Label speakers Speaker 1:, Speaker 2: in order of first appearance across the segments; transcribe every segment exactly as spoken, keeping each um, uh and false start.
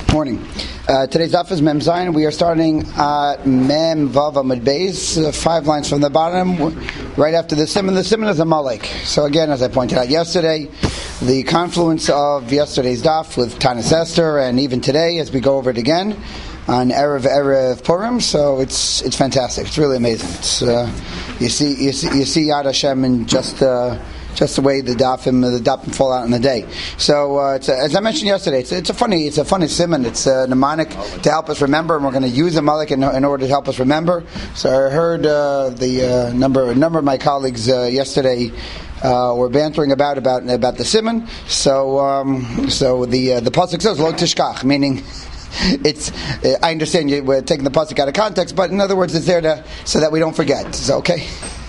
Speaker 1: Morning. Uh, today's daf is Mem Zayin. We are starting at Mem Vav Amud Beis, uh, five lines from the bottom, right after the Siman. The Siman is a Malek. So again, as I pointed out yesterday, the confluence of yesterday's daf with Tanis Esther, and even today, as we go over it again on Erev Erev Purim. So it's it's fantastic. It's really amazing. It's uh, you see you see you see Yad Hashem in just. Uh, Just the way the dafim the dafim fall out in the day. So uh, it's a, as I mentioned yesterday, it's, it's a funny it's a funny siman. It's a mnemonic to help us remember, and we're going to use a malik in, in order to help us remember. So I heard uh, the uh, number a number of my colleagues uh, yesterday uh, were bantering about about about the siman. So um, so the uh, the pasuk says lo tishkach, meaning. It's. Uh, I understand you we're taking the pasuk out of context, but in other words, it's there to so that we don't forget. So okay.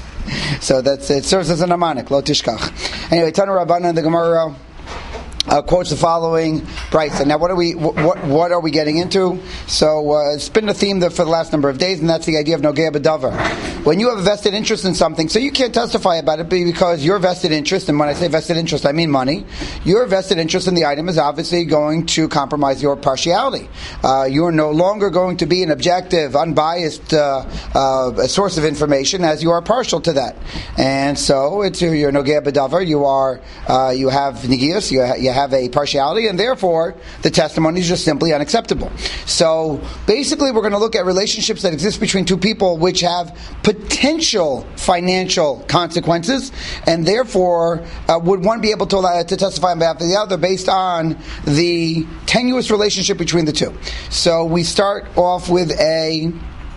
Speaker 1: So that's it serves as a mnemonic, lo tishkach. Anyway, Tanu Rabbanan, the Gemara uh, quotes the following brayta. Now, what are we what what are we getting into? So uh, it's been a theme there for the last number of days, and that's the idea of nogea b'davar. When you have a vested interest in something, so you can't testify about it because your vested interest, and when I say vested interest, I mean money. Your vested interest in the item is obviously going to compromise your partiality. Uh, you are no longer going to be an objective, unbiased uh, uh, source of information, as you are partial to that. And so, it's you're nogea b'davar. You are uh, you have negius. You, ha- you have a partiality, and therefore the testimony is just simply unacceptable. So basically, we're going to look at relationships that exist between two people, which have potential financial consequences, and therefore uh, would one be able to, uh, to testify on behalf of the other based on the tenuous relationship between the two. So we start off with a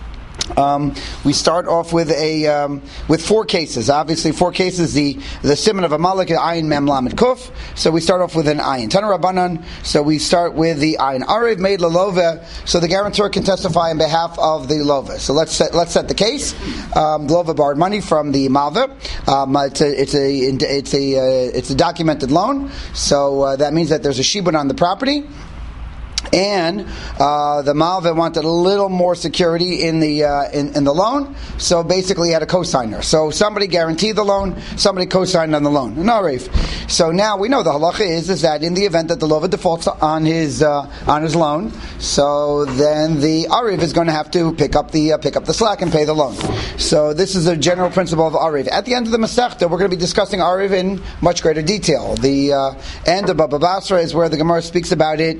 Speaker 1: Um, we start off with a um, with four cases. Obviously, four cases. The the siman of a malik, ayin mem lamed kuf. So we start off with an ayin. Tanu Rabbanan. So we start with the ayin. Arev made lalova. So the guarantor can testify on behalf of the lova. So let's set, let's set the case. Um, lova borrowed money from the malva. Um, it's a it's a it's a uh, it's a documented loan. So uh, that means that there's a shibud on the property. And uh, the malva wanted a little more security in the uh, in, in the loan, so basically he had a cosigner. So somebody guaranteed the loan, somebody co-signed on the loan. No, Rafe. So now we know the halacha is is that in the event that the lova defaults on his uh, on his loan, so then the ariv is going to have to pick up the uh, pick up the slack and pay the loan. So this is a general principle of ariv. At the end of the Masechta, we're going to be discussing ariv in much greater detail. The uh, end of Baba Basra is where the Gemara speaks about it.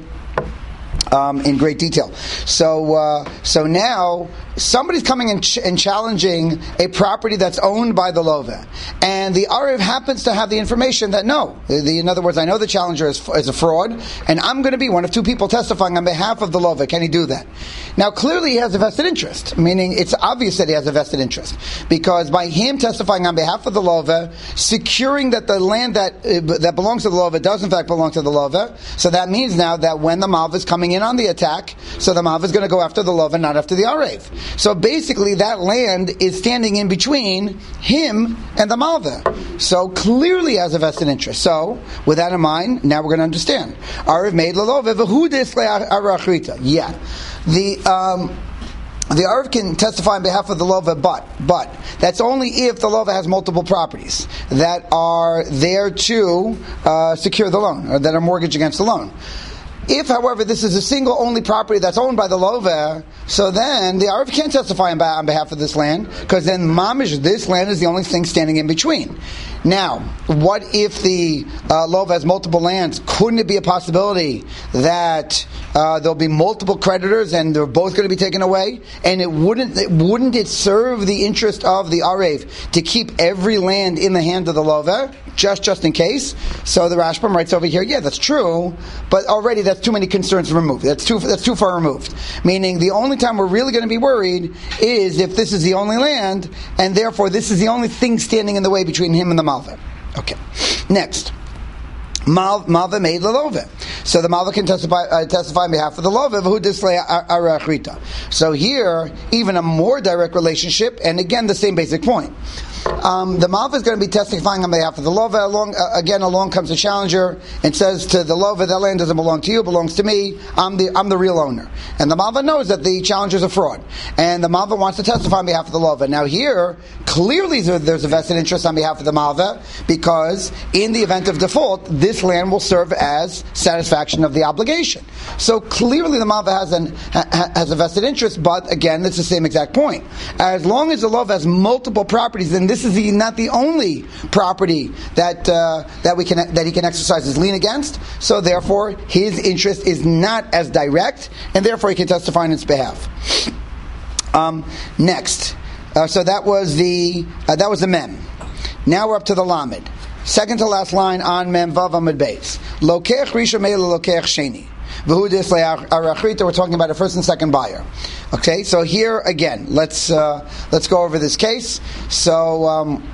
Speaker 1: Um, in great detail. So, uh, so now somebody's coming and, ch- and challenging a property that's owned by the lova, and the ariv happens to have the information that no, the, in other words, I know the challenger is, is a fraud, and I'm going to be one of two people testifying on behalf of the lova. Can he do that? Now, clearly, he has a vested interest. Meaning, it's obvious that he has a vested interest because by him testifying on behalf of the lova, securing that the land that uh, that belongs to the lova does in fact belong to the lova. So that means now that when the malva is coming in on the attack, so the malva is going to go after the lova, not after the arev. So basically, that land is standing in between him and the malva. So clearly, has a vested interest. So with that in mind, now we're going to understand. Arev made lalova v'hudis le'arachrita. Yeah, the. Um, The Arv can testify on behalf of the Lova, but, but, that's only if the Lova has multiple properties that are there to uh, secure the loan, or that are mortgaged against the loan. If, however, this is a single only property that's owned by the Lova, so then the Arv can't testify on, on behalf of this land, because then Mamish, this land is the only thing standing in between. Now, what if the uh, Lova has multiple lands? Couldn't it be a possibility that uh, there'll be multiple creditors and they're both going to be taken away? And it wouldn't it, wouldn't it serve the interest of the Arev to keep every land in the hand of the Lova, just just in case? So the Rashbam writes over here, yeah, that's true, but already that's too many concerns removed. That's too that's too far removed. Meaning the only time we're really going to be worried is if this is the only land, and therefore this is the only thing standing in the way between him and the Malva. Okay. Next. Mal, malva made the lova. So the malva can testify, uh, testify on behalf of the lova. So here, even a more direct relationship, and again, the same basic point. um, the malva is going to be testifying on behalf of the lova. Along, uh, again, along comes the challenger and says to the lova, that land doesn't belong to you, it belongs to me. I'm the I'm the real owner. And the malva knows that the challenger is a fraud. And the malva wants to testify on behalf of the lova. Now here, clearly there's a vested interest on behalf of the malva, because in the event of default, this land will serve as satisfaction of the obligation. So clearly the malva has, an, ha, has a vested interest, but again, it's the same exact point. As long as the lova has multiple properties, then this is the, not the only property that uh, that we can that he can exercise his lien against. So therefore, his interest is not as direct, and therefore he can testify on its behalf. Um, next, uh, so that was the uh, that was the mem. Now we're up to the lamed. Second to last line on mem vav amud beis. Lokech rishon meila lokech sheni. We're talking about a first and second buyer. Okay, so here again, let's uh, let's go over this case. So. Um,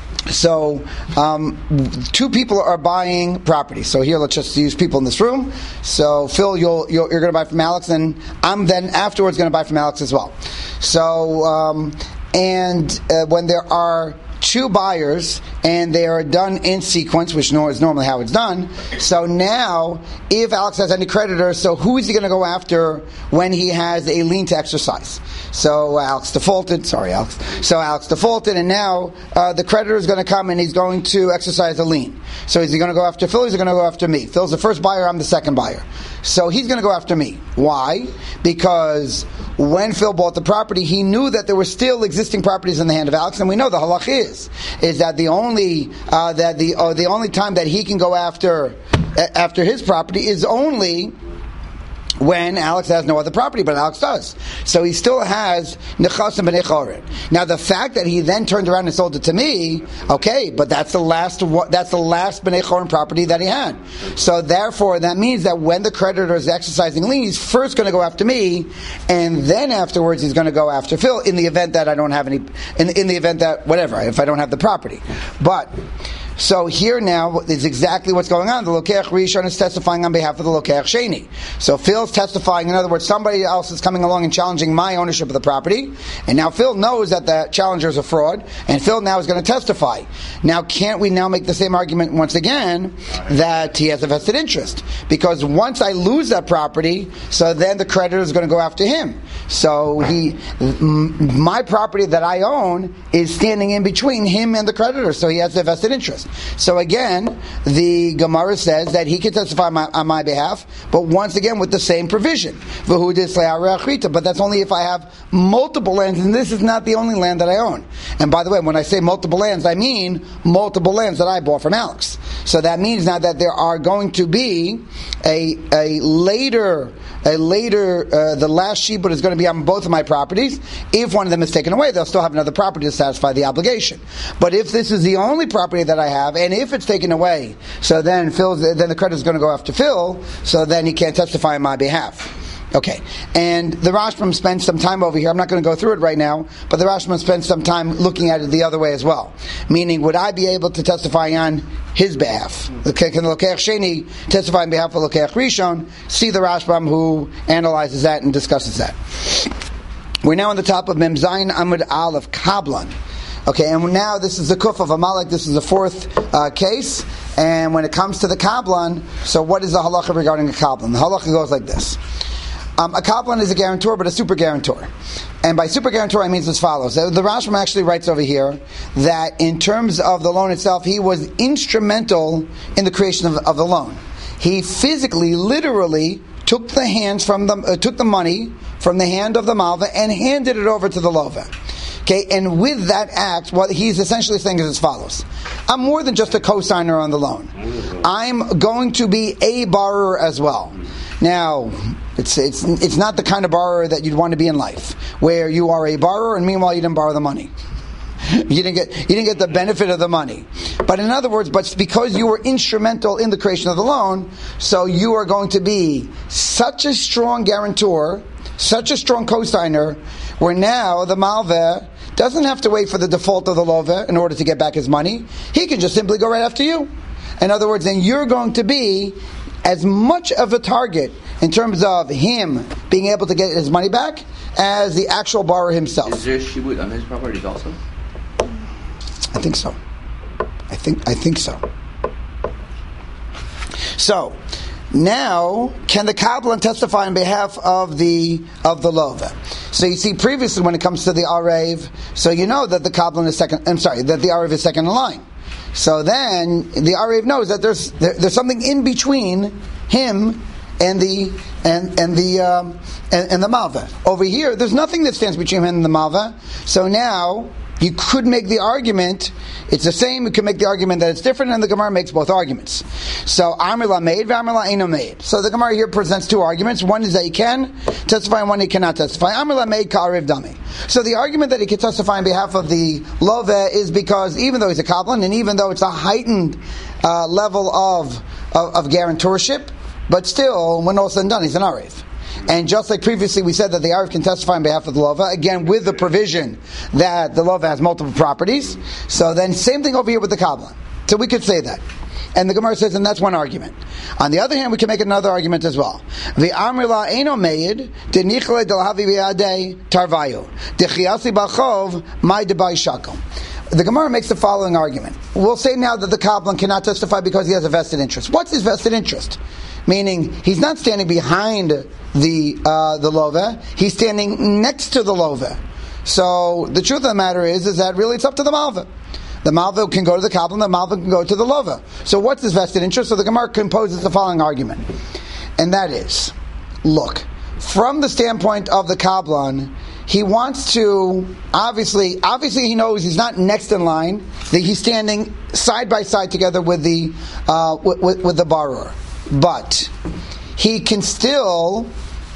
Speaker 1: So, um, two people are buying property. So here, let's just use people in this room. So, Phil, you'll, you'll, you're going to buy from Alex, and I'm then afterwards going to buy from Alex as well. So, um, and uh, when there are two buyers and they are done in sequence, which is normally how it's done. So now, if Alex has any creditors, so who is he going to go after when he has a lien to exercise? So Alex defaulted. Sorry, Alex. So Alex defaulted, and now uh, the creditor is going to come and he's going to exercise a lien. So is he going to go after Phil? Or is he going to go after me? Phil's the first buyer. I'm the second buyer. So he's going to go after me. Why? Because when Phil bought the property, he knew that there were still existing properties in the hand of Alex, and we know the halach is is that the only uh, that the uh, the only time that he can go after uh, after his property is only when Alex has no other property, but Alex does. So he still has nechasim b'nei chorin. Now the fact that he then turned around and sold it to me, okay, but that's the last that's the last b'nei chorin property that he had. So therefore, that means that when the creditor is exercising lien, he's first going to go after me, and then afterwards he's going to go after Phil. In the event that I don't have any, in, in the event that whatever, if I don't have the property, but. So here now is exactly what's going on. The Lokech Rishon is testifying on behalf of the Lokech Sheni. So Phil's testifying, in other words, somebody else is coming along and challenging my ownership of the property, and now Phil knows that the challenger is a fraud, and Phil now is going to testify. Now can't we now make the same argument once again that he has a vested interest? Because once I lose that property, so then the creditor is going to go after him. So he, m- my property that I own is standing in between him and the creditor, so he has a vested interest. So again, the Gemara says that he can testify on my, on my behalf, but once again with the same provision. But that's only if I have multiple lands, and this is not the only land that I own. And by the way, when I say multiple lands, I mean multiple lands that I bought from Alex. So that means now that there are going to be a a later a later uh, the last shibud is going to be on both of my properties. If one of them is taken away, they'll still have another property to satisfy the obligation. But if this is the only property that I have, and if it's taken away, so then Phil's, then the creditor is going to go after Phil, so then he can't testify on my behalf. Okay, and the Rashbam spends some time over here. I'm not going to go through it right now, but the Rashbam spends some time looking at it the other way as well. Meaning, would I be able to testify on his behalf? Okay, can the Lokech Sheni testify on behalf of Lokech Rishon? See the Rashbam who analyzes that and discusses that. We're now on the top of Mem Zayin Amud Aleph Kablan. Okay, and now this is the Kuf of Amalek. This is the fourth uh, case. And when it comes to the Kablan, so what is the halacha regarding a Kablan? The halacha goes like this. Um, a Kablan is a guarantor, but a super guarantor. And by super guarantor, I mean as follows. The Rashbam actually writes over here that in terms of the loan itself, he was instrumental in the creation of, of the loan. He physically, literally, took the hands from the uh, took the money from the hand of the malva and handed it over to the lova. Okay, and with that act, what he's essentially saying is as follows. I'm more than just a co-signer on the loan. I'm going to be a borrower as well. Now, it's it's it's not the kind of borrower that you'd want to be in life, where you are a borrower and meanwhile you didn't borrow the money. You didn't get you didn't get the benefit of the money. But in other words, but because you were instrumental in the creation of the loan, so you are going to be such a strong guarantor, such a strong co-signer, where now the malveh doesn't have to wait for the default of the lova in order to get back his money. He can just simply go right after you. In other words, then you're going to be as much of a target in terms of him being able to get his money back as the actual borrower himself.
Speaker 2: Is there a shibud on his properties also?
Speaker 1: I think so. I think I think so. So now, can the Kabbalah testify on behalf of the of the Lova? So you see, previously when it comes to the Arev, so you know that the Kabbalah is second. I'm sorry, that the Arev is second in line. So then the Arev knows that there's there, there's something in between him and the and and the um, and, and the Malva. Over here, there's nothing that stands between him and the Malva. So now you could make the argument, it's the same, you can make the argument that it's different, and the Gemara makes both arguments. So, Amr la made, Amr la eino made. So the Gemara here presents two arguments. One is that he can testify, and one he cannot testify. Amr la made ka'ariv dami. So the argument that he can testify on behalf of the Love is because even though he's a Kabbalan, and even though it's a heightened uh, level of, of, of guarantorship, but still, when all said and done, he's an Arev. And just like previously we said that the Arev can testify on behalf of the Lova, again with the provision that the Lova has multiple properties, so then same thing over here with the Kabbalah. So we could say that. And the Gemara says, and that's one argument. On the other hand, we can make another argument as well. The Amr la eino meid, de nichle del havi biadei tarvayu, de chiasi bachov, mai debai shakom. The Gemara makes the following argument. We'll say now that the Kabbalah cannot testify because he has a vested interest. What's his vested interest? Meaning, he's not standing behind the uh, the Lova, he's standing next to the Lova. So, the truth of the matter is, is that really it's up to the Malva. The Malva can go to the Kabbalah, the Malva can go to the Lova. So what's his vested interest? So the Gemara composes the following argument. And that is, look, from the standpoint of the Kabbalah, he wants to, obviously, obviously he knows he's not next in line, that he's standing side by side together with the, uh, with, with, with the borrower. But he can still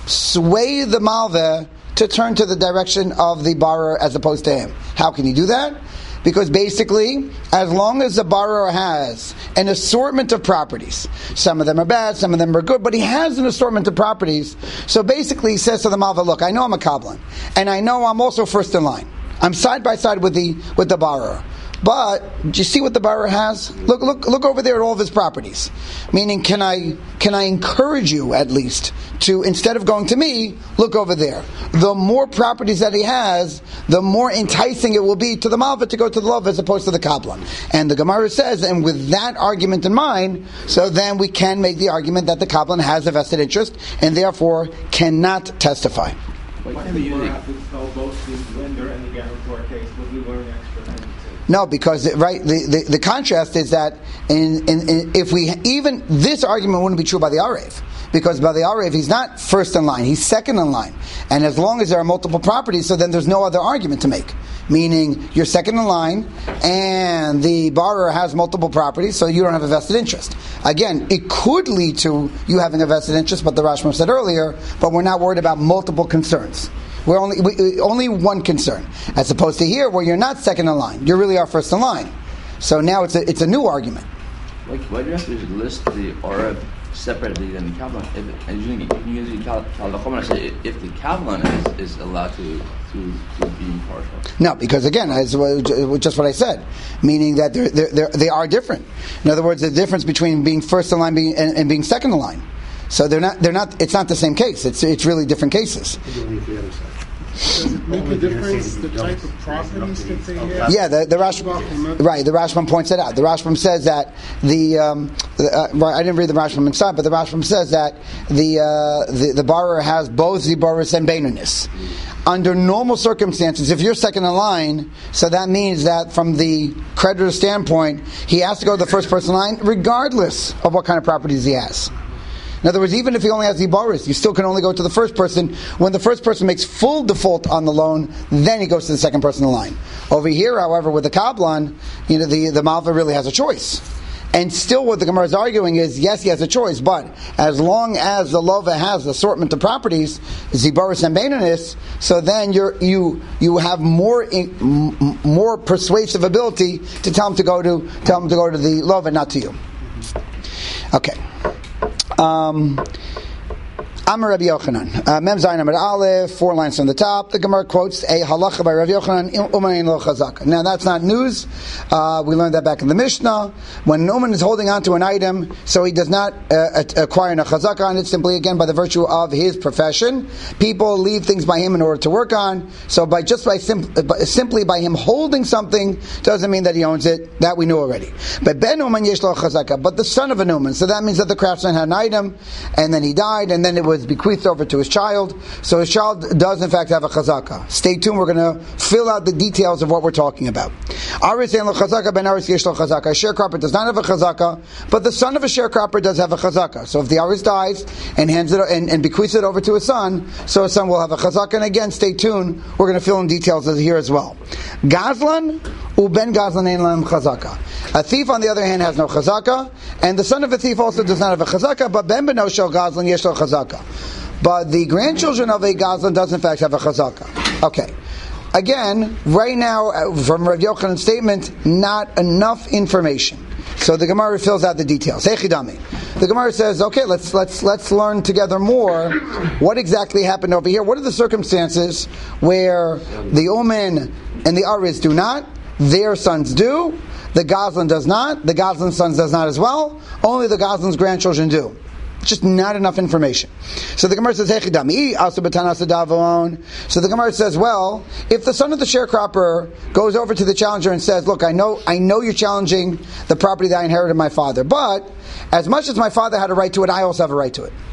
Speaker 1: sway the Malva to turn to the direction of the borrower as opposed to him. How can he do that? Because basically, as long as the borrower has an assortment of properties, some of them are bad, some of them are good, but he has an assortment of properties, so basically he says to the Malva, look, I know I'm a Kabbalan, and I know I'm also first in line. I'm side by side with the with the borrower. But do you see what the borrower has? Look, look, look over there at all of his properties. Meaning, can I can I encourage you at least to, instead of going to me, look over there. The more properties that he has, the more enticing it will be to the Malva to go to the Love as opposed to the Kabbalah. And the Gemara says, and with that argument in mind, so then we can make the argument that the Kabbalah has a vested interest and therefore cannot testify.
Speaker 2: Why can't we have to tell both the lender and the guarantor case? Would we learn extra?
Speaker 1: No, because right, the, the, the contrast is that in, in, in, if we even this argument wouldn't be true by the Arev, because by the Arev he's not first in line, he's second in line, and as long as there are multiple properties, so then there's no other argument to make. Meaning you're second in line, and the borrower has multiple properties, so you don't have a vested interest. Again, it could lead to you having a vested interest, but the Rashbam said earlier, but we're not worried about multiple concerns. We're only we, only one concern, as opposed to here where you're not second in line, you really are first in line. So now it's a it's a new argument.
Speaker 3: Why, why do you have to list the Arev separately than the Kabbalah? If, and usually, you usually Kabbalah say if the Kabbalah is, is allowed to, to to be impartial. No,
Speaker 1: because again, it's just what I said, meaning that they're, they're, they're, they are different. In other words, the difference between being first in line being, and, and being second in line. So they're not. They're not. It's not the same case. It's it's really different cases.
Speaker 4: Does it make a difference the type of properties that they have?
Speaker 1: Yeah, the, the Rashbam, right. The Rashbam points it out. The Rashbam says that the, um, the uh, I didn't read the Rashbam inside, but the Rashbam says that the uh, the, the borrower has both Ziboris and Beinunis. Under normal circumstances, if you're second in line, so that means that from the creditor's standpoint, he has to go to the first person in line, regardless of what kind of properties he has. In other words, even if he only has the borrowers, you still can only go to the first person. When the first person makes full default on the loan, then he goes to the second person in line. Over here, however, with the Kabbalah, you know, the, the Malva really has a choice. And still what the Gemara is arguing is, yes, he has a choice, but as long as the Lova has assortment of properties, Ziboris and Beinunis, so then you're, you you have more in, m- more persuasive ability to tell him to go to tell him to go to the Lova, not to you. Okay. Um, Amar Rabbi Yochanan. Uh, Mem Zayin Amar Aleph, four lines from the top. The Gemara quotes a halacha by Rabbi Yochanan, Uman ein lo chazaka. Now that's not news. Uh, we learned that back in the Mishnah. When an Uman is holding on to an item, so he does not uh, acquire a chazaka on it, simply again by the virtue of his profession. People leave things by him in order to work on. So by just by, sim- by simply by him holding something doesn't mean that he owns it. That we knew already. But Ben Uman yesh lo chazaka. But the son of an Uman. So that means that the craftsman had an item, and then he died, and then it was bequeathed over to his child. So his child does in fact have a chazaka. Stay tuned, we're going to fill out the details of what we're talking about. Aris ein lo chazaka, ben aris yesh lo chazaka. A sharecropper does not have a chazaka, but the son of a sharecropper does have a chazaka. So if the aris dies and hands it and, and bequeaths it over to his son, so his son will have a chazaka. And again, stay tuned, we're going to fill in details here as well. Gazlan u ben gazlan ein lam chazaka. A thief, on the other hand, has no chazaka, and the son of a thief also does not have a chazaka, but ben beno shel gazlan yesh lo chazaka. But the grandchildren of a gazlan does in fact have a chazaka. Okay. Again, right now, from Rav Yochanan's statement, not enough information. So the Gemara fills out the details. Hey Chidami. The Gemara says, okay, let's let's let's learn together more what exactly happened over here. What are the circumstances where the Uman and the Aris do not, their sons do, the Gazlan does not, the Gazlan's sons does not as well, only the Gazlan's grandchildren do. Just not enough information. So the Gemara says, so the Gemara says, well, if the son of the sharecropper goes over to the challenger and says, look, I know I know you're challenging the property that I inherited my father, but as much as my father had a right to it, I also have a right to it.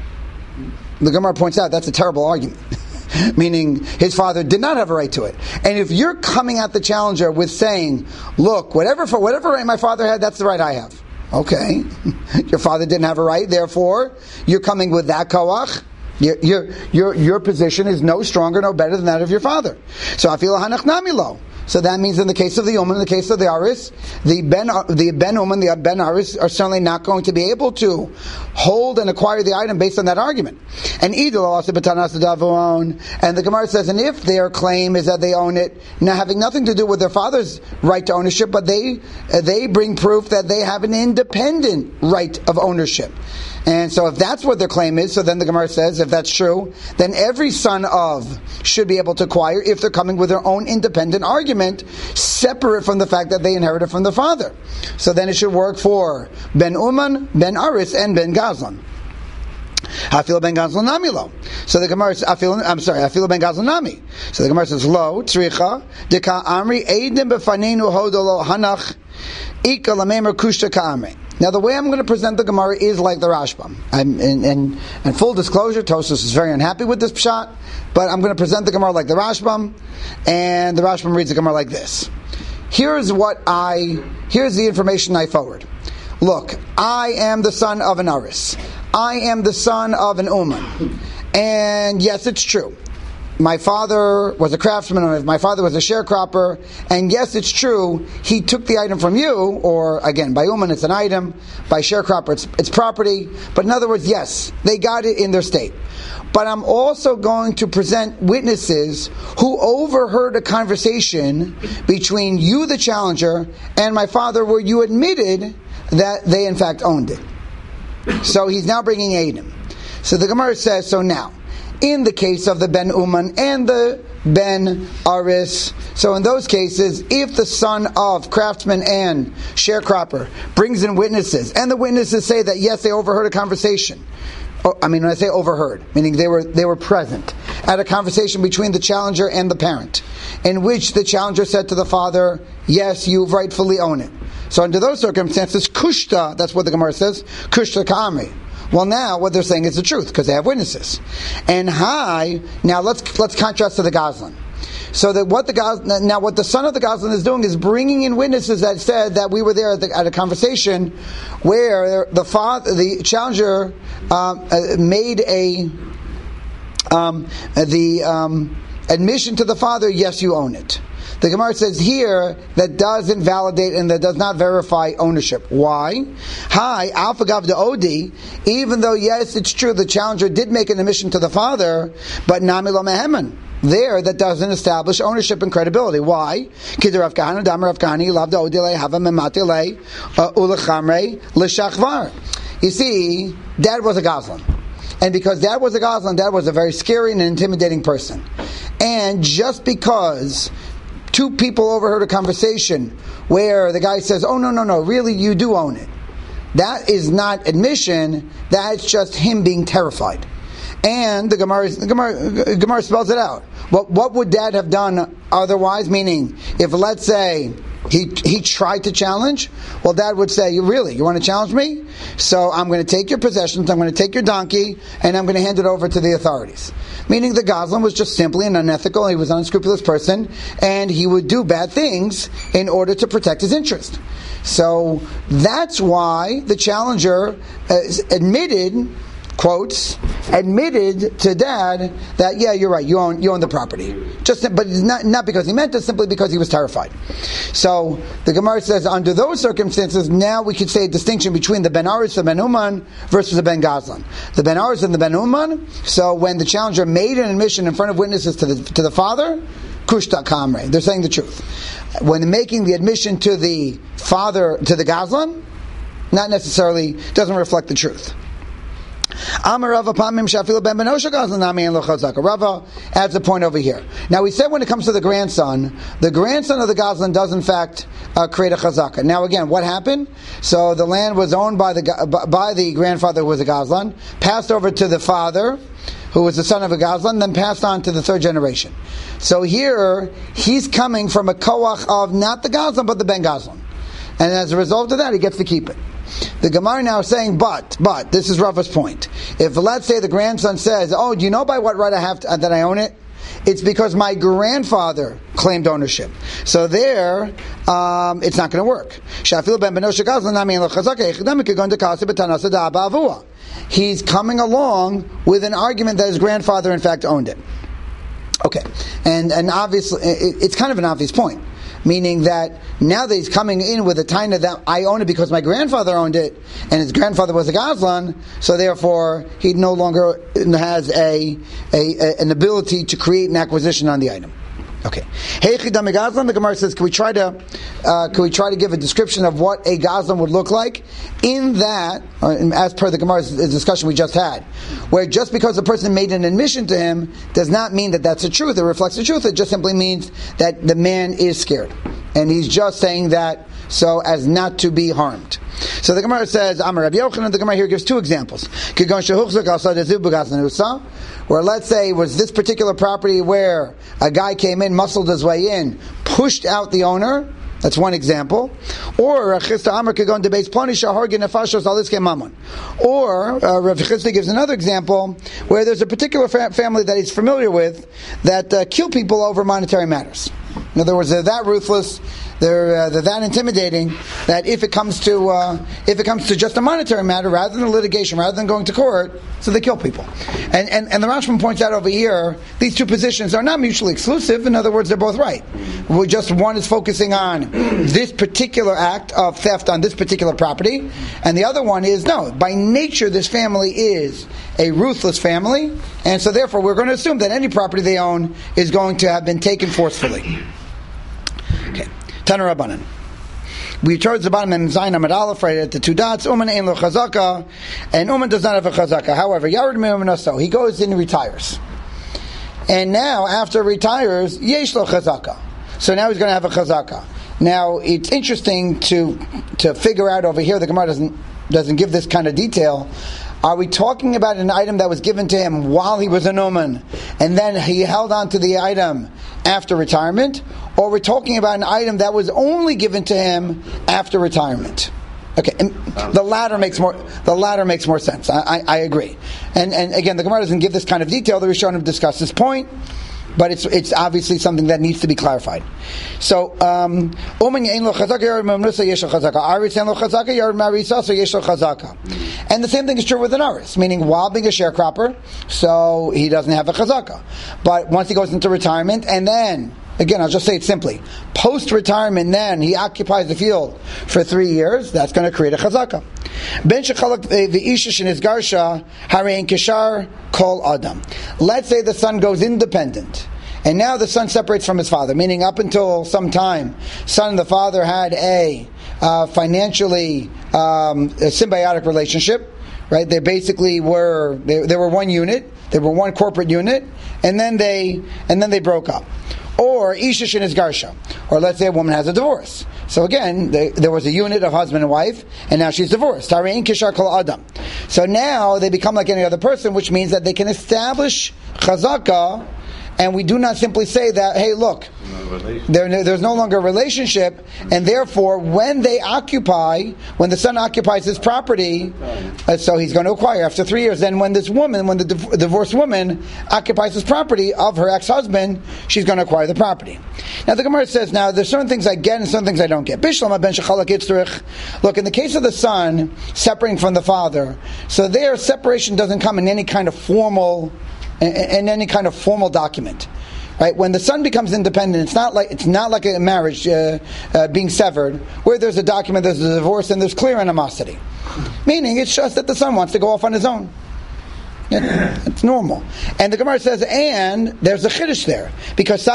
Speaker 1: The Gemara points out that's a terrible argument. Meaning his father did not have a right to it. And if you're coming at the challenger with saying, look, whatever for whatever right my father had, that's the right I have. Okay, your father didn't have a right, therefore you're coming with that koach. Your your your your position is no stronger, no better than that of your father. So afilo hanach namilo. So that means in the case of the Uman, in the case of the Aris, the Ben the Ben Uman, the Ben Aris are certainly not going to be able to hold and acquire the item based on that argument. And Idul also betanas davon. And the Gemara says, and if their claim is that they own it, now having nothing to do with their father's right to ownership, but they uh, they bring proof that they have an independent right of ownership. And so if that's what their claim is, so then the Gemara says, if that's true, then every son of should be able to acquire if they're coming with their own independent argument, separate from the fact that they inherited from the father. So then it should work for Ben Uman, Ben Aris, and Ben Gazlan. Hafil ben Gazlan nami lo. So the Gemara says, I'm sorry, Hafil ben Gazlan nami. So the Gemara says, lo, tzricha, deka amri, eidim befanenu hodolo hanach, ika lamemer kushta ka amri. Now the way I'm going to present the Gemara is like the Rashbam. I'm, and, and, and full disclosure, Tosfos is very unhappy with this pshat, but I'm going to present the Gemara like the Rashbam, and the Rashbam reads the Gemara like this. Here's what I, here's the information I forward. Look, I am the son of an Aris. I am the son of an Uman. And yes, it's true. My father was a craftsman, my father was a sharecropper, and yes, it's true, he took the item from you, or again, by Uman it's an item, by sharecropper it's, it's property, but in other words, yes, they got it in their state. But I'm also going to present witnesses who overheard a conversation between you, the challenger, and my father, where you admitted that they in fact owned it. So he's now bringing Adam. So the Gemara says, so now, in the case of the Ben Uman and the Ben Aris, so in those cases, if the son of craftsman and sharecropper brings in witnesses, and the witnesses say that yes, they overheard a conversation. Oh, I mean, when I say overheard, meaning they were they were present at a conversation between the challenger and the parent, in which the challenger said to the father, yes, you rightfully own it. So under those circumstances, kushta, that's what the Gemara says, kushta ka'amri. Well, now what they're saying is the truth because they have witnesses. And hi, now let's let's contrast to the Gazlan. So that what the Gazlan, now what the son of the Gazlan is doing is bringing in witnesses that said that we were there at, the, at a conversation where the father, the challenger, um, uh, made a um, the um, admission to the father, yes, you own it. The Gemara says here that doesn't validate and that does not verify ownership. Why? Hi, Alpha Gav de Odi, even though yes, it's true, the challenger did make an admission to the father, but Nami lo mehemen. There, that doesn't establish ownership and credibility. Why? Because Rav Kahana, Damar Rav Kahani, Lav de Odi le, Hava memate le, Ulachamre, le Shachvar. You see, Dad was a Gazlan. and because Dad was a Gazlan, Dad was a very scary and intimidating person. And just because two people overheard a conversation where the guy says, oh, no, no, no, really, you do own it. That is not admission. That's just him being terrified. And the Gemara, the Gemara, Gemara spells it out. What, what would Dad have done otherwise? Meaning, if let's say he he tried to challenge, well, Dad would say, "You really, you want to challenge me? So I'm going to take your possessions, I'm going to take your donkey, and I'm going to hand it over to the authorities." Meaning, the Gazlan was just simply an unethical, he was an unscrupulous person, and he would do bad things in order to protect his interest. So that's why the challenger uh, admitted. Quotes admitted to Dad that yeah, you're right, you own you own the property. Just but not not because he meant it, simply because he was terrified. So the Gemara says under those circumstances, now we could say a distinction between the Ben Aris and Ben Uman versus the Ben Gazlan. The Ben Aris and the Ben Uman. So when the challenger made an admission in front of witnesses to the to the father, Kushta Kamre, they're saying the truth. When making the admission to the father to the Gazlan, not necessarily doesn't reflect the truth. Rava adds a point over here. Now we said when it comes to the grandson, the grandson of the Gazlan does in fact uh, create a chazaka. Now again, what happened? So the land was owned by the by the grandfather who was a Gazlan, passed over to the father, who was the son of a Gazlan, then passed on to the third generation. So here, he's coming from a koach of not the Gazlan, but the Ben Gazlan. And as a result of that, he gets to keep it. The Gemara now is saying, but, but, this is Rava's point. If, let's say, the grandson says, oh, do you know by what right I have to, uh, that I own it? It's because my grandfather claimed ownership. So there, um, it's not going to work. He's coming along with an argument that his grandfather, in fact, owned it. Okay. And, and obviously, it, it's kind of an obvious point. Meaning that now that he's coming in with a taina that I own it because my grandfather owned it, and his grandfather was a Gazlan, so therefore he no longer has a, a, a an ability to create an acquisition on the item. Okay. Hey, Chidam Gazlan. The Gemara says, can we try to uh, can we try to give a description of what a Gazlan would look like? In that, uh, as per the Gemara's discussion we just had, where just because the person made an admission to him does not mean that that's the truth. It reflects the truth. It just simply means that the man is scared, and he's just saying that so as not to be harmed. So the Gemara says, Amar Rabbi Yochanan. The Gemara here gives two examples. Where let's say it was this particular property where a guy came in, muscled his way in, pushed out the owner. That's one example. Or Or uh, Rav Chisda gives another example where there's a particular fa- family that he's familiar with that uh, kill people over monetary matters. In other words, they're that ruthless, they're uh, they're that intimidating that if it comes to uh, if it comes to just a monetary matter, rather than litigation, rather than going to court, so they kill people. And and, and the Rashbam points out over here, these two positions are not mutually exclusive. In other words, they're both right. We just one is focusing on this particular act of theft on this particular property, and the other one is no. By nature, this family is a ruthless family, and so therefore we're going to assume that any property they own is going to have been taken forcefully. Okay. Tana Rabbanan. We chose the bottom and Zayin Amid Aleph right at the two dots. Uman ein lo chazaka, and Uman does not have a chazaka. However, Yared Me'uman, he goes in and retires. And now, after retires, yesh lo chazaka. So now he's going to have a chazaka. Now, it's interesting to to figure out over here, the Gemara doesn't doesn't give this kind of detail. Are we talking about an item that was given to him while he was an Uman, and then he held on to the item after retirement? Or we're talking about an item that was only given to him after retirement? Okay, and the latter makes more the latter makes more sense. I, I, I agree. And and again, the Gemara doesn't give this kind of detail. The Rishonim discuss this point, but it's it's obviously something that needs to be clarified. So, um, and the same thing is true with an aris, meaning while being a sharecropper, so he doesn't have a chazaka. But once he goes into retirement, and then again, I'll just say it simply. Post-retirement, then, he occupies the field for three years. That's going to create a chazaka. Ben shechalak v'ishish in his garsha harein kishar kol adam. Let's say the son goes independent, and now the son separates from his father, meaning up until some time, son and the father had a uh, financially um, a symbiotic relationship, right? They basically were they, they were one unit, they were one corporate unit, and then they and then they broke up. Or Isha Shin is Garsha. Or let's say a woman has a divorce. So again, they, there was a unit of husband and wife, and now she's divorced. Tarein Kishar Kol Adam. So now they become like any other person, which means that they can establish Chazaka, and we do not simply say that, hey, look, there, there's no longer a relationship, and therefore, when they occupy, when the son occupies his property, uh, so he's going to acquire after three years, then when this woman, when the div- divorced woman occupies his property of her ex-husband, she's going to acquire the property. Now the Gemara says, now there's certain things I get and certain things I don't get. Bishlam ben Shechalak Yitzrich. Look, in the case of the son separating from the father, so their separation doesn't come in any kind of formal in any kind of formal document, right? When the son becomes independent, it's not like it's not like a marriage uh, uh, being severed, where there's a document, there's a divorce, and there's clear animosity. Meaning, it's just that the son wants to go off on his own. Yeah, it's normal. And the Gemara says, and there's a chiddush there, because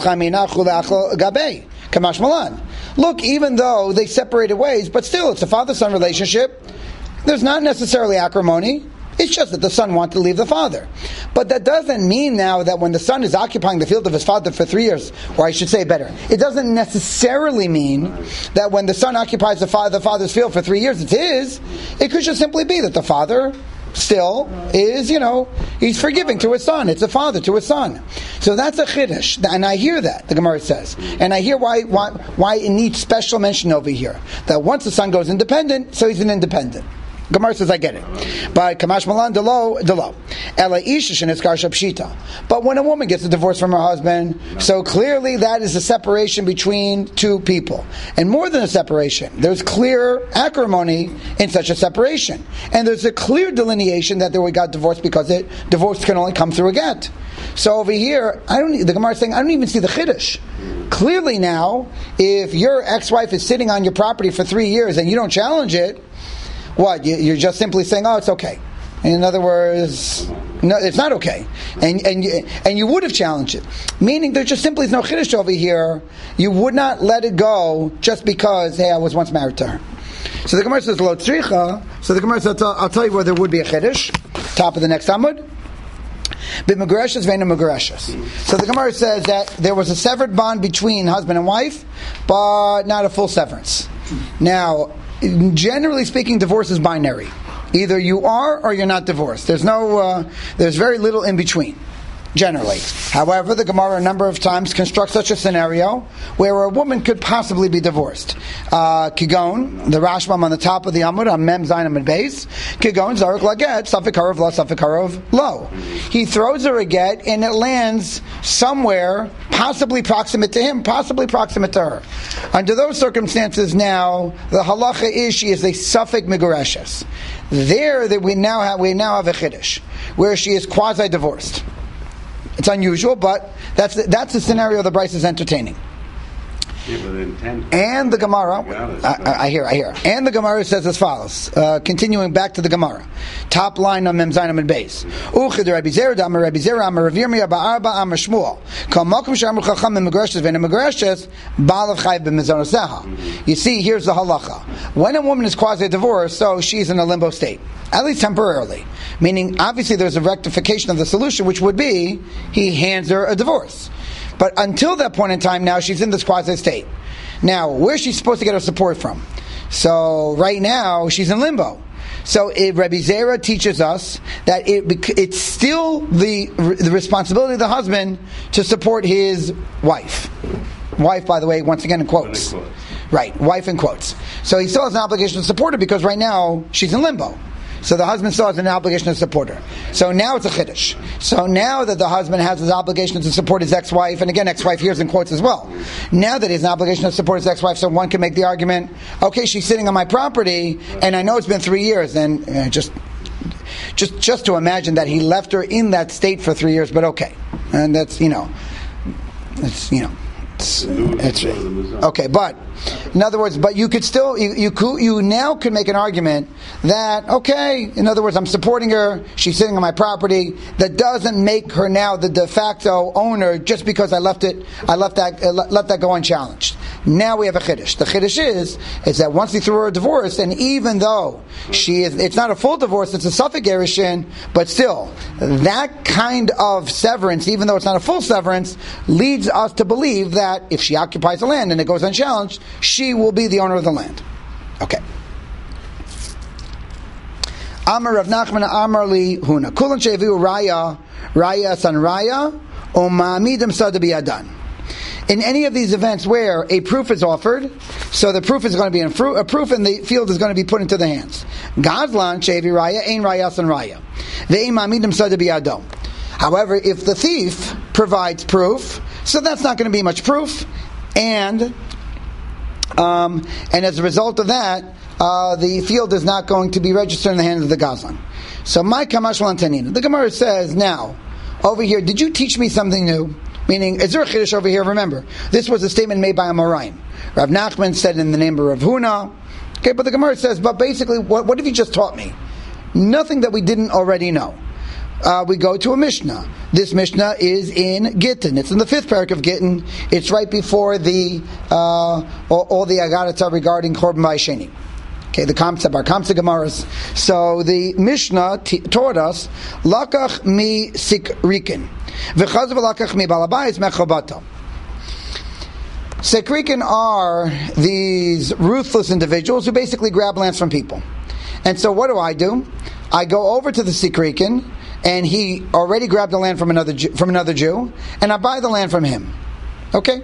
Speaker 1: Kamash Malan. Look, even though they separated ways, but still, it's a father-son relationship. There's not necessarily acrimony. It's just that the son wanted to leave the father. But that doesn't mean now that when the son is occupying the field of his father for three years, or I should say better, it doesn't necessarily mean that when the son occupies the, father, the father's field for three years, it's his. It could just simply be that the father still is, you know, he's forgiving to his son. It's a father to his son. So that's a chiddush. And I hear that, the Gemara says. And I hear why, why, why it needs special mention over here. That once the son goes independent, so he's an independent. Gemara says, I get it. But Kamash Malan Delo Delo. Ela Isha Shin is Garsha Pshita. But when a woman gets a divorce from her husband, so clearly that is a separation between two people. And more than a separation, there's clear acrimony in such a separation. And there's a clear delineation that we got divorced because it divorce can only come through a get. So over here, I don't. The Gemara is saying, I don't even see the chiddush. Clearly now, if your ex-wife is sitting on your property for three years and you don't challenge it, what, you're just simply saying, oh, it's okay. In other words, no, it's not okay. And and you, and you would have challenged it. Meaning there just simply is no chiddush over here. You would not let it go just because, hey, I was once married to her. So the Gemara says, lo tzricha. So the Gemara says, I'll tell you where there would be a chiddush. Top of the next Amud. B'megareshes ve'ena megareshes. So the Gemara says that there was a severed bond between husband and wife, but not a full severance. Now, generally speaking, divorce is binary. Either you are or you're not divorced. There's no, uh, there's very little in between, generally. However, the Gemara a number of times constructs such a scenario where a woman could possibly be divorced. Uh, Kigon, the Rashbam on the top of the Amud, on Mem Zayin Amud Beis, Kigon, Zarek Laget, Safik Harav Lo, Safik Harav Lo. He throws her a get and it lands somewhere possibly proximate to him, possibly proximate to her. Under those circumstances now, the halacha is she is a Safik Megureshes. There that we now have we now have a chiddush, where she is quasi-divorced. It's unusual, but that's the, that's the scenario the Bryce is entertaining.
Speaker 5: Yeah, but the intent
Speaker 1: and the Gemara, I, I, I hear, I hear. And the Gemara says as follows, uh, continuing back to the Gemara. Top line on Mem Zayin Amud Beis. Uchid Rabbi Zera, Amar Rabbi Zera, Amar Rav Yirmiyah, Ba'arba, Amar Shmuel. Kol Malkum She'amru Chacham Megureshes Ve'ena Megureshes, Ba'alav Chayv B'Mezonoseha. You see, here's the halacha. When a woman is quasi-divorced, so she's in a limbo state, at least temporarily. Meaning, obviously there's a rectification of the solution, which would be, he hands her a divorce. But until that point in time, now she's in this quasi-state. Now, where's she supposed to get her support from? So, right now, she's in limbo. So, it, Rabbi Zera teaches us that it, it's still the, the responsibility of the husband to support his wife. Wife, by the way, once again in quotes. Right, wife in quotes. So, he still has an obligation to support her because right now, she's in limbo. So the husband still has an obligation to support her. So now it's a chiddush. So now that the husband has his obligation to support his ex-wife, and again, ex-wife here's in quotes as well. Now that he has an obligation to support his ex-wife, so one can make the argument, okay, she's sitting on my property, and I know it's been three years, and uh, just, just, just to imagine that he left her in that state for three years, but okay. And that's, you know, it's, you know, it's, it's okay, but In other words, but you could still, you, you could, you now could make an argument that, okay, in other words, I'm supporting her, she's sitting on my property, that doesn't make her now the de facto owner just because I left it, I left that, uh, let that go unchallenged. Now we have a chiddush. The chiddush is, is that once he threw her a divorce, and even though she is, it's not a full divorce, it's a suffix gerushin, but still, that kind of severance, even though it's not a full severance, leads us to believe that if she occupies the land and it goes unchallenged, she will be the owner of the land. Okay. Amar Rav Nachman Amar Li Huna Kulan she'eviu raya raya san raya u'ma'amidim sada biyadan. In any of these events where a proof is offered, so the proof is going to be in fru- a proof and the field is going to be put into the hands. Gazlan she'evi raya ein raya san raya ve'im ma'amidim sada biyadon. However, if the thief provides proof, so that's not going to be much proof, and um, and as a result of that, uh, the field is not going to be registered in the hands of the Gazlan. So, my kamash lantanina. The Gemara says, now, over here, did you teach me something new? Meaning, is there a chiddush over here? Remember, this was a statement made by a Moraim. Rav Nachman said in the name of Rav Huna. Okay, but the Gemara says, but basically, what, what have you just taught me? Nothing that we didn't already know. Uh, we go to a Mishnah. This Mishnah is in Gittin. It's in the fifth parak of Gittin. It's right before the uh, all, all the Agadata regarding Korban Vaysheni. Okay, the Kamsa Bar Kamsa Gemaras. So the Mishnah t- taught us Lakach mi Sikrikin, v'chazav Lakach mi Balabayis mechobato. Sikrikin are these ruthless individuals who basically grab lands from people. And so what do I do? I go over to the Sikrikin, and he already grabbed the land from another Jew, from another Jew, and I buy the land from him. Okay?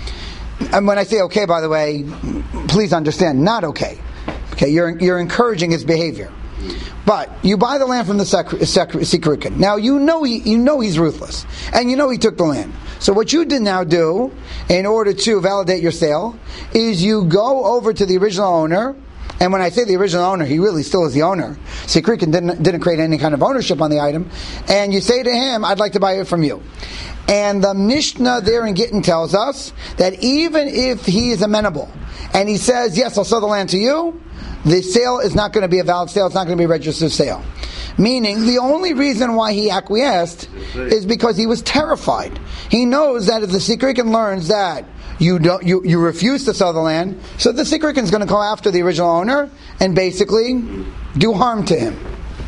Speaker 1: And when I say okay, by the way, please understand, not okay. Okay, you're you're encouraging his behavior. But you buy the land from the Sikrikin. Now you know he you know he's ruthless, and you know he took the land. So what you did now do, in order to validate your sale, is you go over to the original owner. And when I say the original owner, he really still is the owner. Sikrikin didn't didn't create any kind of ownership on the item. And you say to him, I'd like to buy it from you. And the Mishnah there in Gittin tells us that even if he is amenable, and he says, yes, I'll sell the land to you, the sale is not going to be a valid sale, it's not going to be a registered sale. Meaning, the only reason why he acquiesced is because he was terrified. He knows that if the Sikrikin learns that You don't. You, you refuse to sell the land, so the Sikrikin is going to go after the original owner and basically do harm to him.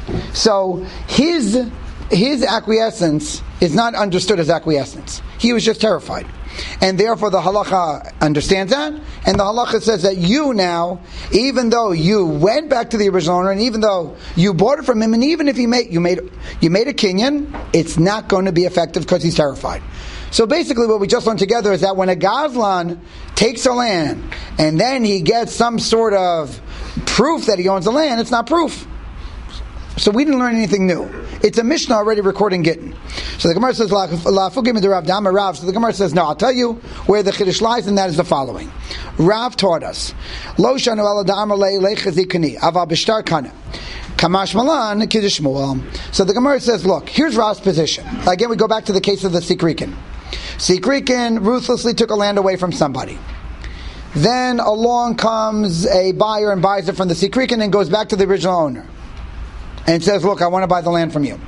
Speaker 1: So his his acquiescence is not understood as acquiescence. He was just terrified, and therefore the halacha understands that, and the halacha says that you now, even though you went back to the original owner, and even though you bought it from him, and even if you made you made you made a kinyan, it's not going to be effective because he's terrified. So basically what we just learned together is that when a Gazlan takes a land and then he gets some sort of proof that he owns the land, it's not proof. So we didn't learn anything new. It's a Mishnah already recording Gittin. So the Gemara says, La fugim de Rav Dama Rav. So the Gemara says, no, I'll tell you where the Chiddush lies, and that is the following. Rav taught us, Lo shanu ela da'amar le'chazikani, aval b'shtar kana. Kamash Malan, Kiddush Shmuel. So the Gemara says, look, here's Rav's position. Again, we go back to the case of the Sikrikin. Sikrikin ruthlessly took a land away from somebody. Then along comes a buyer and buys it from the Sikrikin and goes back to the original owner and says, look, I want to buy the land from you.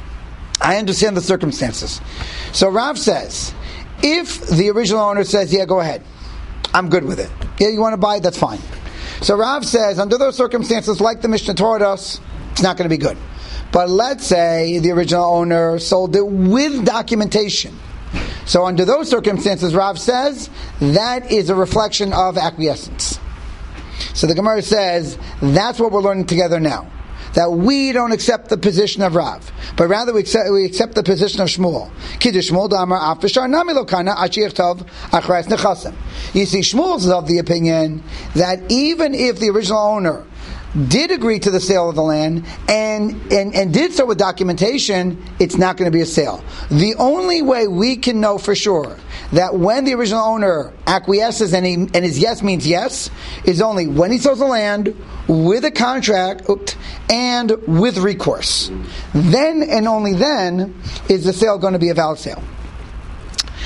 Speaker 1: I understand the circumstances. So Rav says, if the original owner says, yeah, go ahead, I'm good with it. Yeah, you want to buy it, that's fine. So Rav says, under those circumstances, like the Mishnah taught us, it's not going to be good. But let's say the original owner sold it with documentation. So under those circumstances, Rav says, that is a reflection of acquiescence. So the Gemara says, that's what we're learning together now. That we don't accept the position of Rav, but rather we accept, we accept the position of Shmuel. Kiddush Shmuel Damar Afishar Nami Lokana Achir Tov Achras Nechasim. You see, Shmuel is of the opinion that even if the original owner did agree to the sale of the land and, and, and did so with documentation, it's not going to be a sale. The only way we can know for sure that when the original owner acquiesces and, he, and his yes means yes is only when he sells the land with a contract and with recourse. Then and only then is the sale going to be a valid sale.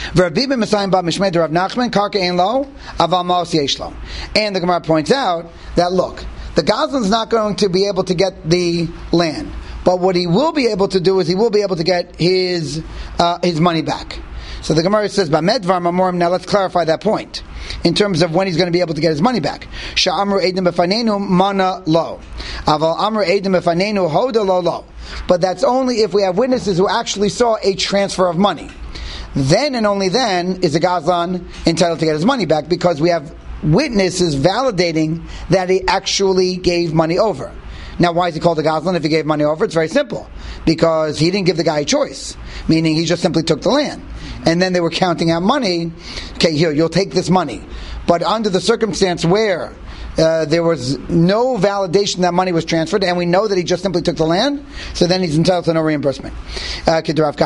Speaker 1: V'Rabbi Messiah ba Mishmei de Rav Nachman karka ein lo aval ma'os yesh lo. And the Gemara points out that look, the Gazlan's not going to be able to get the land, but what he will be able to do is he will be able to get his uh, his money back. So the Gemara says, "Bamedvar mamorim." Now let's clarify that point in terms of when he's going to be able to get his money back. Sha'amru edim b'fanenu mana lo, aval amru edim b'fanenu hoda lo lo. But that's only if we have witnesses who actually saw a transfer of money. Then and only then is the Gazlan entitled to get his money back, because we have witnesses validating that he actually gave money over. Now, why is he called a Gazlan if he gave money over? It's very simple. Because he didn't give the guy a choice. Meaning he just simply took the land. And then they were counting out money. Okay, here, you'll take this money. But under the circumstance where uh, there was no validation that money was transferred, and we know that he just simply took the land, so then he's entitled to no reimbursement. Uh,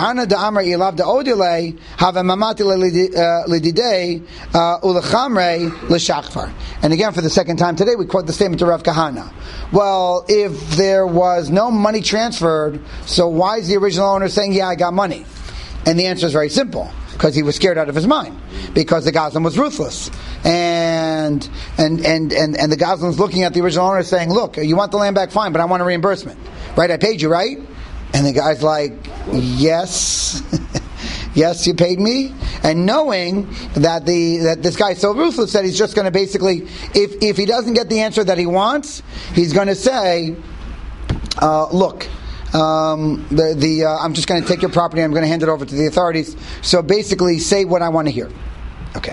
Speaker 1: and again, for the second time today, we quote the statement to Rav Kahana. Well, if there was no money transferred, so why is the original owner saying, yeah, I got money? And the answer is very simple. Because he was scared out of his mind. Because the Gazlan was ruthless. And and, and, and and the Gazlan's looking at the original owner saying, look, you want the land back, fine, but I want a reimbursement. Right? I paid you, right? And the guy's like, yes. Yes, you paid me. And knowing that the that this guy's so ruthless that he's just going to basically, if, if he doesn't get the answer that he wants, he's going to say, uh, look, Um, the the uh, I'm just going to take your property and I'm going to hand it over to the authorities. So basically, say what I want to hear. Okay.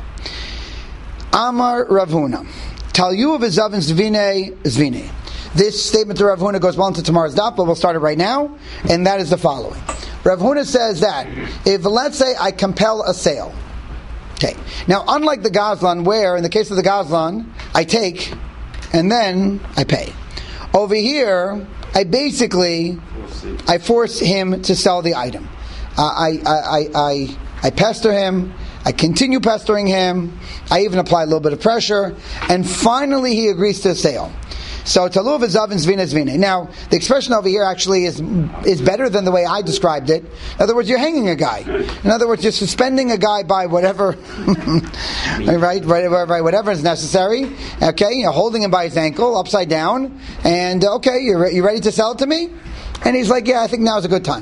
Speaker 1: Amar Rav Huna, Talyu v'zavin zvine zvine. This statement to Rav Huna goes well into tomorrow's daf, but we'll start it right now, and that is the following. Rav Huna says that if, let's say, I compel a sale. Okay. Now, unlike the Gazlan, where in the case of the Gazlan, I take and then I pay. Over here, I basically I force him to sell the item. Uh, I, I, I, I, I pester him. I continue pestering him. I even apply a little bit of pressure. And finally he agrees to a sale. So, taluv zavin zvina zvine. Now, the expression over here actually is is better than the way I described it. In other words, you're hanging a guy. In other words, you're suspending a guy by whatever, right, right, right, whatever is necessary. Okay, you're holding him by his ankle, upside down, and okay, you're re- you ready to sell it to me? And he's like, yeah, I think now is a good time.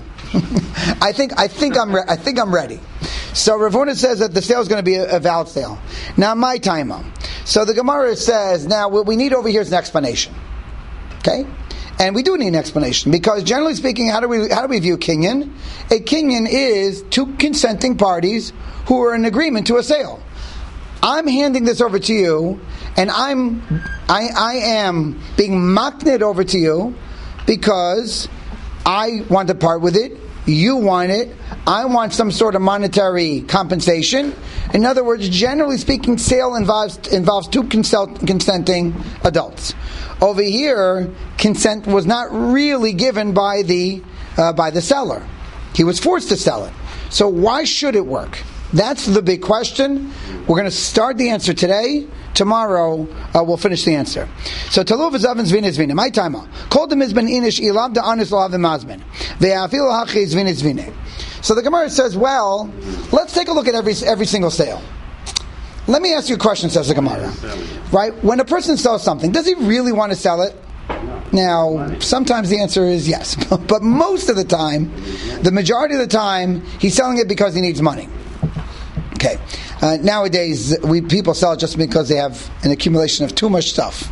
Speaker 1: I think I think I'm re- I think I'm ready. So Rav Huna says that the sale is going to be a, a valid sale. Now, my time. So the Gemara says, now what we need over here is an explanation. Okay? And we do need an explanation, because generally speaking, how do we how do we view kinyan? A kinyan is two consenting parties who are in agreement to a sale. I'm handing this over to you, and I'm I, I am being maknid over to you because I want to part with it. You want it. I want some sort of monetary compensation. In other words, generally speaking, sale involves involves two consult, consenting adults. Over here, consent was not really given by the uh, by the seller. He was forced to sell it. So why should it work? That's the big question. We're going to start the answer today. Tomorrow uh, we'll finish the answer. So taluv zavin zvin zvin. My time. Called them has been inish ilav da anis lav mazmin. Ve'afil hachi zvin zvin. So the Gemara says, well, let's take a look at every every single sale. Let me ask you a question, says the Gemara. Right? When a person sells something, does he really want to sell it? Now, sometimes the answer is yes. But most of the time, the majority of the time, he's selling it because he needs money. Okay. Uh, nowadays, we people sell it just because they have an accumulation of too much stuff.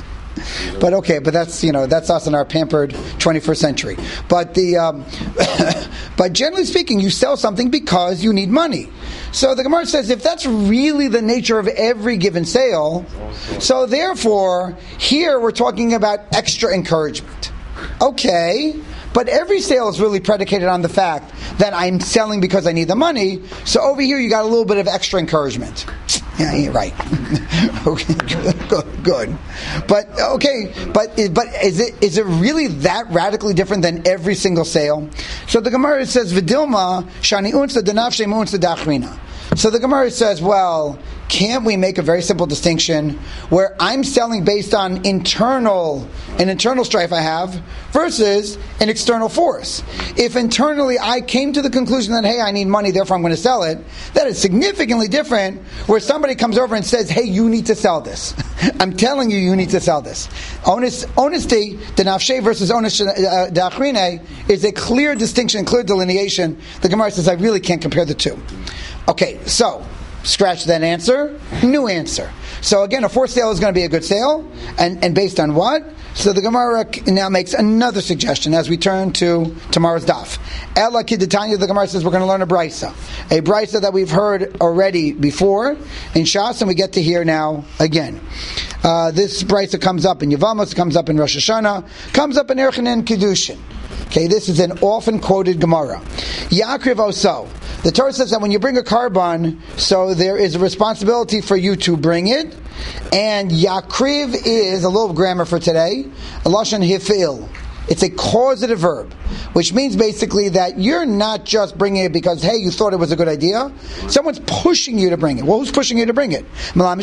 Speaker 1: But okay, but that's you know that's us in our pampered twenty-first century. But the um, but generally speaking, you sell something because you need money. So the Gemara says if that's really the nature of every given sale, so therefore here we're talking about extra encouragement. Okay. But every sale is really predicated on the fact that I'm selling because I need the money. So over here you got a little bit of extra encouragement. Yeah, you're right. Okay, good, good. But okay, but but is it is it really that radically different than every single sale? So the Gemara says, "V'dilma shani unsa denafshe unsa dachrina." So the Gemara says, well, can't we make a very simple distinction where I'm selling based on internal, an internal strife I have versus an external force? If internally I came to the conclusion that, hey, I need money, therefore I'm going to sell it, that is significantly different where somebody comes over and says, hey, you need to sell this. I'm telling you, you need to sell this. Honest, honesty, the nafshe versus honest uh, da'achrine, is a clear distinction, clear delineation. The Gemara says I really can't compare the two. Okay, so scratch that answer, new answer. So again, a forced sale is going to be a good sale, and, and based on what? So the Gemara now makes another suggestion as we turn to tomorrow's daf. Ella Kidditanya, the Gemara says we're going to learn a brisa. A brisa that we've heard already before in Shas, and we get to hear now again. Uh, this brisa comes up in Yevamos, comes up in Rosh Hashanah, comes up in Erchin and Kiddushin. Okay, this is an often quoted Gemara. Yakriv Oso. The Torah says that when you bring a carbon, so there is a responsibility for you to bring it. And Yakriv is, a little grammar for today, a Lashon Hifil. It's a causative verb, which means basically that you're not just bringing it because, hey, you thought it was a good idea. Someone's pushing you to bring it. Well, who's pushing you to bring it?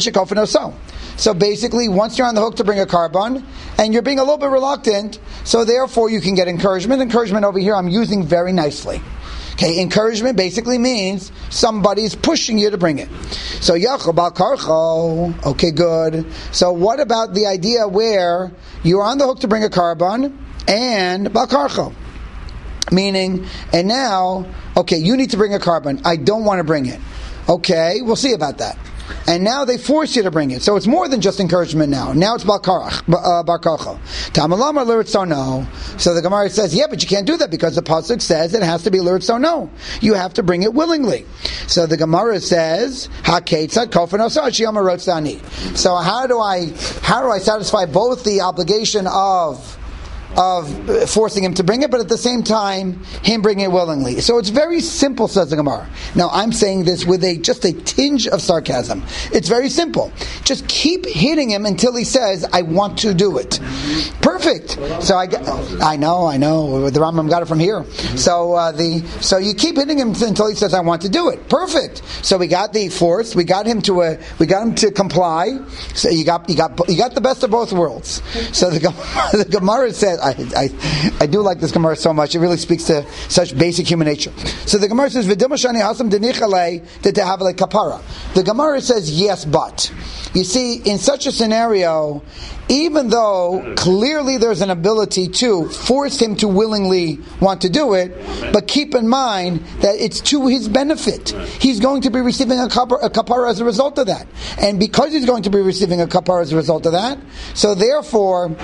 Speaker 1: So basically, once you're on the hook to bring a carbon, and you're being a little bit reluctant, so therefore you can get encouragement. Encouragement over here I'm using very nicely. Okay, encouragement basically means somebody's pushing you to bring it. So Yachol Bal Karcho, okay, good. So what about the idea where you're on the hook to bring a carbon and Bal Karcho? Meaning, and now, okay, you need to bring a carbon. I don't want to bring it. Okay, we'll see about that. And now they force you to bring it. So it's more than just encouragement now. Now it's Bar Karach, uh, Bar Karcho. Tamalamar Liritzono. So the Gemara says, yeah, but you can't do that because the Pasuk says it has to be Liritzono. You have to bring it willingly. So the Gemara says, HaKetzad Kofen Osad Shiyama Rotzani. So how do I, how do I satisfy both the obligation of of forcing him to bring it, but at the same time, him bringing it willingly. So it's very simple, says the Gemara. Now, I'm saying this with a just a tinge of sarcasm. It's very simple. Just keep hitting him until he says, I want to do it. Perfect. So I get, I know, I know. The Rambam got it from here. So uh, the so you keep hitting him until he says, I want to do it. Perfect. So we got the force. We got him to a, we got him to comply. So you got you got you got the best of both worlds. So the the Gemara says. I, I I do like this Gemara so much. It really speaks to such basic human nature. So the Gemara says, the Gemara says, yes, but. You see, in such a scenario, even though clearly there's an ability to force him to willingly want to do it, but keep in mind that it's to his benefit. He's going to be receiving a kapara, a kapara as a result of that. And because he's going to be receiving a kapara as a result of that, so therefore,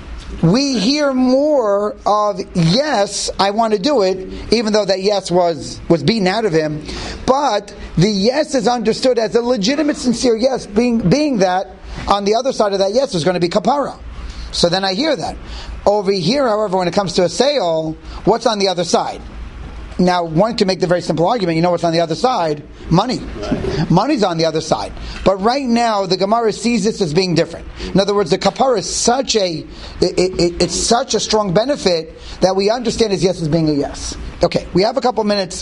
Speaker 1: we hear more of yes, I want to do it, even though that yes was, was beaten out of him. But the yes is understood as a legitimate, sincere yes, being being that on the other side of that yes is going to be kapara. So then I hear that. Over here, however, when it comes to a sale, what's on the other side? Now, one can make the very simple argument, you know what's on the other side? Money. Right. Money's on the other side. But right now, the Gemara sees this as being different. In other words, the kapara is such a, it, it, it's such a strong benefit that we understand his yes as being a yes. Okay, we have a couple minutes.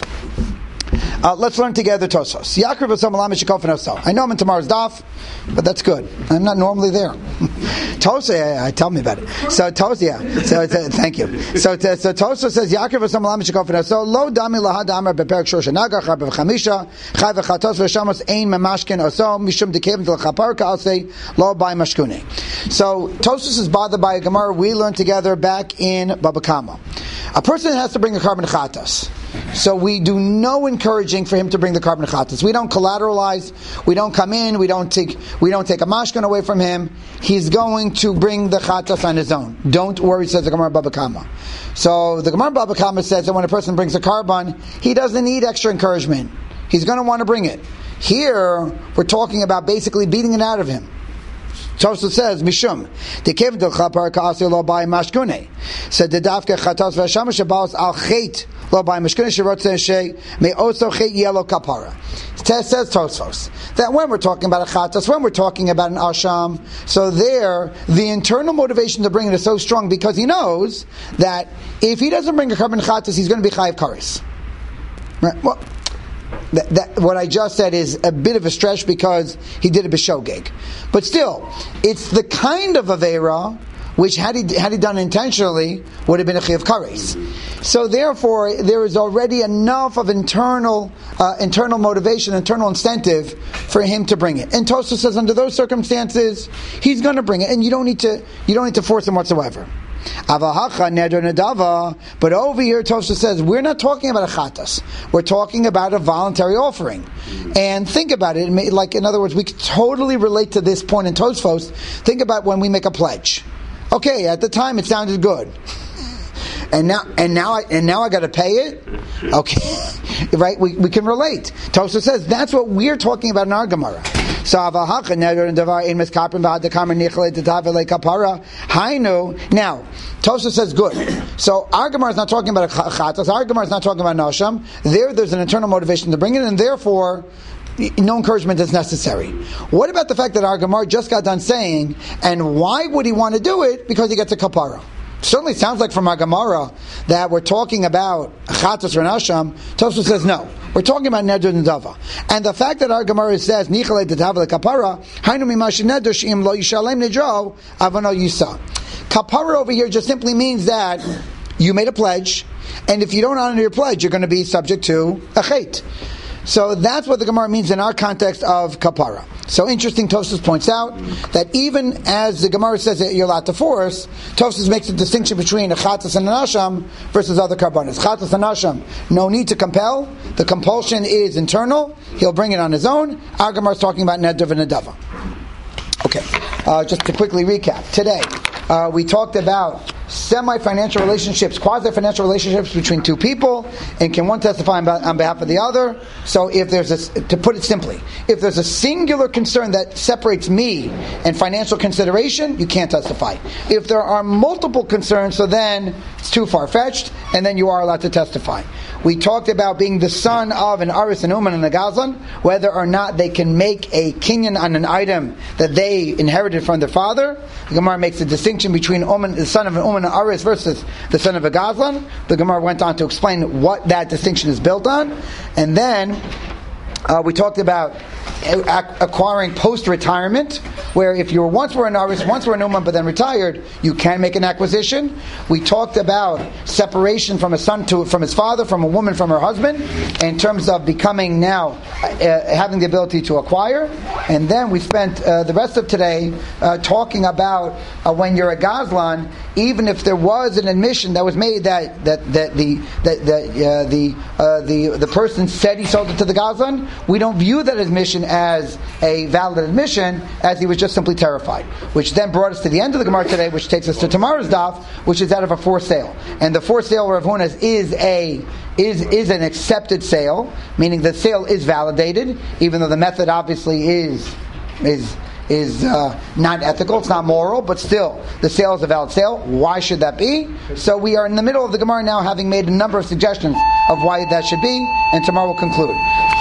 Speaker 1: Uh, let's learn together Tosfos. Yaakov Osam Alam Shikofen Osam. I know I'm in tomorrow's daf, but that's good. I'm not normally there. Tosfos, yeah, yeah, tell me about it. So Tosfos, yeah. So uh, thank you. So uh, so Tosfos says Yaakov Osam Alam Shikofen Osam. Lo dami lahad amar beperek shosha naga char bevchamisha chai v'chatos v'shamos ein memashkin osam mishum dekevim tel chapar ka'asei lo by mashkune. So Tosfos is bothered by a Gemara we learned together back in Baba Kama. A person has to bring a carbon chatas. So we do no encouraging for him to bring the carbon chatas. We don't collateralize. We don't come in. We don't take. We don't take a mashkan away from him. He's going to bring the chatas on his own. Don't worry, says the Gemara Baba Kama. So the Gemara Baba Kama says that when a person brings a carbon, he doesn't need extra encouragement. He's going to want to bring it. Here we're talking about basically beating it out of him. Tosfos says, Mishum, the kev del chapar ka'asir lo by mashkune. Said the dafke chatas v'shamash shabaos al chet lo by mashkune shirotze she may also chet yellow kapara. Says Tosfos that when we're talking about a chatas, when we're talking about an asham, so there the internal motivation to bring it is so strong because he knows that if he doesn't bring a carbon chatas, he's going to be chayiv kares. Right? Well, that, that, what I just said is a bit of a stretch because he did a b'shogeg. But still, it's the kind of Aveira which had he, had he done intentionally, would have been a chiyuv kares. So therefore, there is already enough of internal uh, internal motivation, internal incentive for him to bring it. And Tosfos says under those circumstances, he's going to bring it, and you don't need to you don't need to force him whatsoever. But over here, Tosfos says we're not talking about a chatas. We're talking about a voluntary offering. And think about it. Like in other words, we could totally relate to this point in Tosfos. Think about when we make a pledge. Okay, at the time it sounded good, and now and now I and now I got to pay it. Okay, right? We we can relate. Tosfos says that's what we're talking about in our Gemara. So now Tosfos says good. So our Gemara is not talking about a chatas. Our Gemara is not talking about nasham. There, there's an internal motivation to bring it, and therefore no encouragement is necessary. What about the fact that our Gemara just got done saying, and why would he want to do it? Because he gets a kapara. Certainly sounds like from our Gemara that we're talking about chatas or nasham. Tosfos says no. We're talking about neder nedava. And the fact that our Gemara says nichalei dedava lekapara hainu mimash neder sheim lo yishalem nedro avano yisa. Kapara over here just simply means that you made a pledge, and if you don't honor your pledge, you're going to be subject to a chait. So that's what the Gemara means in our context of kapara. So interesting, Tosfos points out that even as the Gemara says that you're allowed to force, Tosfos makes a distinction between a chatas and an asham versus other karbanos. Chatas and asham, no need to compel. The compulsion is internal. He'll bring it on his own. Our Gemara is talking about neder v'nedava. Okay, uh, just to quickly recap. Today, uh, we talked about semi-financial relationships, quasi-financial relationships between two people, and can one testify on, on behalf of the other? So if there's a, to put it simply, if there's a singular concern that separates me and financial consideration, you can't testify. If there are multiple concerns, so then it's too far-fetched, and then you are allowed to testify. We talked about being the son of an aris, an uman, and a gazlan, whether or not they can make a kinyan on an item that they inherited from their father. The Gemara makes a distinction between uman, the son of an uman and aris versus the son of a gazlan. The Gemara went on to explain what that distinction is built on. And then uh, we talked about acquiring post-retirement, where if you were once were an aris, once were an uman, but then retired, you can make an acquisition. We talked about separation from a son to from his father, from a woman from her husband, in terms of becoming now uh, having the ability to acquire. And then we spent uh, the rest of today uh, talking about uh, when you're a gazlan, even if there was an admission that was made that that, that the that, that uh, the uh, the the person said he sold it to the gazlan, we don't view that admission as a valid admission, as he was just simply terrified. Which then brought us to the end of the Gemara today, which takes us to tomorrow's daf, which is that of a for sale. And the for sale Rav Huna's is a is is an accepted sale, meaning the sale is validated, even though the method obviously is is is uh, not ethical, it's not moral, but still, the sale is a valid sale. Why should that be? So we are in the middle of the Gemara now, having made a number of suggestions of why that should be, and tomorrow we'll conclude.